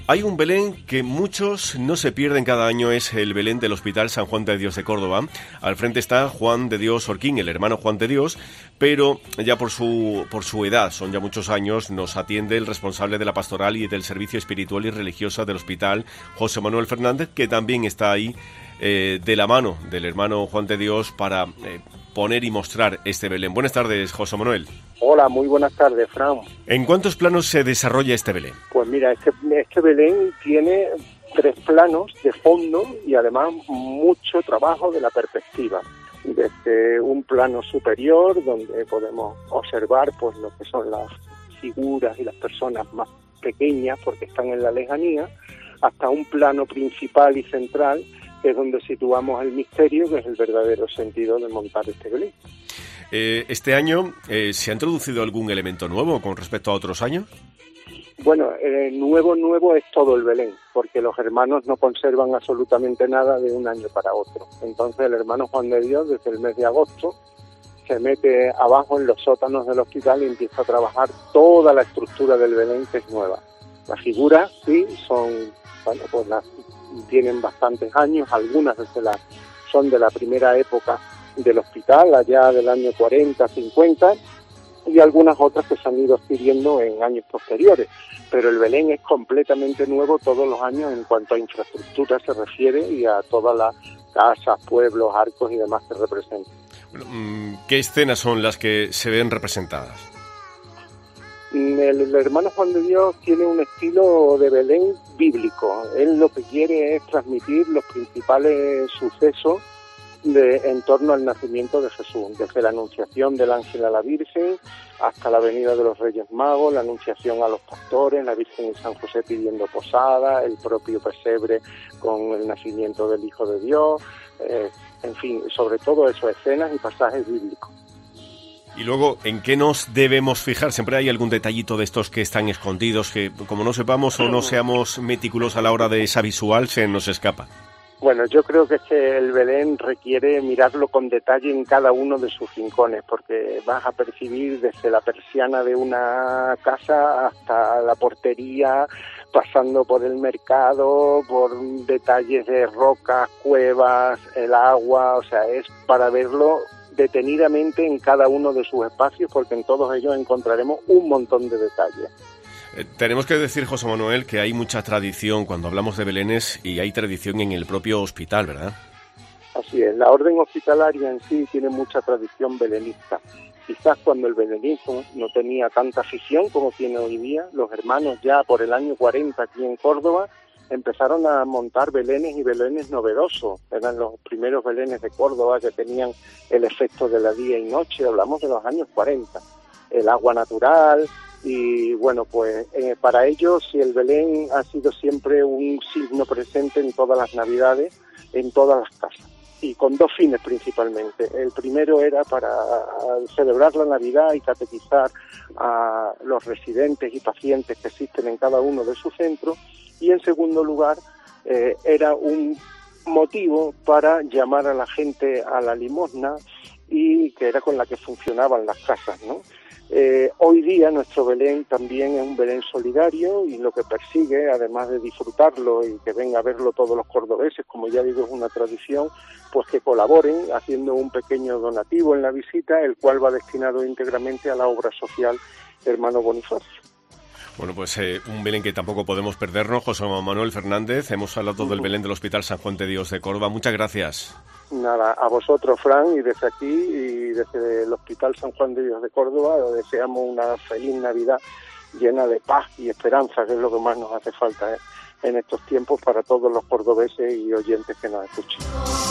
Hay un Belén que muchos no se pierden cada año, es el Belén del Hospital San Juan de Dios de Córdoba. Al frente está Juan de Dios Orquín, el hermano Juan de Dios, pero ya por su edad, son ya muchos años, nos atiende el responsable de la pastoral y del servicio espiritual y religiosa del hospital, José Manuel Fernández, que también está ahí de la mano del hermano Juan de Dios para poner y mostrar este Belén. Buenas tardes, José Manuel. Hola, muy buenas tardes, Fran. ¿En cuántos planos se desarrolla este Belén? Pues mira, este Belén tiene 3 planos de fondo y además mucho trabajo de la perspectiva. Desde un plano superior, donde podemos observar pues lo que son las figuras y las personas más pequeñas porque están en la lejanía, hasta un plano principal y central, que es donde situamos el misterio, que es el verdadero sentido de montar este Belén. Este año, ¿se ha introducido algún elemento nuevo con respecto a otros años? Bueno, nuevo es todo el Belén, porque los hermanos no conservan absolutamente nada de un año para otro. Entonces el hermano Juan de Dios, desde el mes de agosto, se mete abajo en los sótanos del hospital y empieza a trabajar toda la estructura del Belén, que es nueva. Las figuras, sí, tienen bastantes años, algunas son de la primera época del hospital, allá del año 40, 50, y algunas otras que se han ido adquiriendo en años posteriores. Pero el Belén es completamente nuevo todos los años en cuanto a infraestructura se refiere y a todas las casas, pueblos, arcos y demás que representan. ¿Qué escenas son las que se ven representadas? El hermano Juan de Dios tiene un estilo de Belén bíblico. Él lo que quiere es transmitir los principales sucesos en torno al nacimiento de Jesús, desde la anunciación del ángel a la Virgen hasta la venida de los Reyes Magos, la anunciación a los pastores, la Virgen y San José pidiendo posada, el propio pesebre con el nacimiento del Hijo de Dios, en fin, sobre todo eso, escenas y pasajes bíblicos. Y luego, ¿en qué nos debemos fijar? Siempre hay algún detallito de estos que están escondidos, que como no sepamos o no seamos meticulosos a la hora de esa visual, se nos escapa. Bueno, yo creo que es que el Belén requiere mirarlo con detalle en cada uno de sus rincones, porque vas a percibir desde la persiana de una casa hasta la portería, pasando por el mercado, por detalles de rocas, cuevas, el agua, o sea, es para verlo detenidamente en cada uno de sus espacios, porque en todos ellos encontraremos un montón de detalles. Tenemos que decir, José Manuel, que hay mucha tradición cuando hablamos de Belenes y hay tradición en el propio hospital, ¿verdad? Así es, la orden hospitalaria en sí tiene mucha tradición belenista. Quizás cuando el belenismo no tenía tanta afición como tiene hoy día, los hermanos ya por el año 40 aquí en Córdoba empezaron a montar belenes y belenes novedosos. Eran los primeros belenes de Córdoba que tenían el efecto de la día y noche, hablamos de los años 40. El agua natural. Y bueno, pues para ellos el Belén ha sido siempre un signo presente en todas las Navidades, en todas las casas, y con 2 fines principalmente. El primero era para celebrar la Navidad y catequizar a los residentes y pacientes que existen en cada uno de sus centros, y en segundo lugar era un motivo para llamar a la gente a la limosna, y que era con la que funcionaban las casas, ¿no? Hoy día nuestro Belén también es un Belén solidario, y lo que persigue, además de disfrutarlo y que venga a verlo todos los cordobeses, como ya digo es una tradición, pues que colaboren haciendo un pequeño donativo en la visita, el cual va destinado íntegramente a la obra social Hermano Bonifacio. Bueno, pues un Belén que tampoco podemos perdernos. José Manuel Fernández, hemos hablado del Belén del Hospital San Juan de Dios de Córdoba. Muchas gracias. Nada, a vosotros, Fran, y desde aquí y desde el Hospital San Juan de Dios de Córdoba deseamos una feliz Navidad llena de paz y esperanza, que es lo que más nos hace falta en estos tiempos para todos los cordobeses y oyentes que nos escuchen.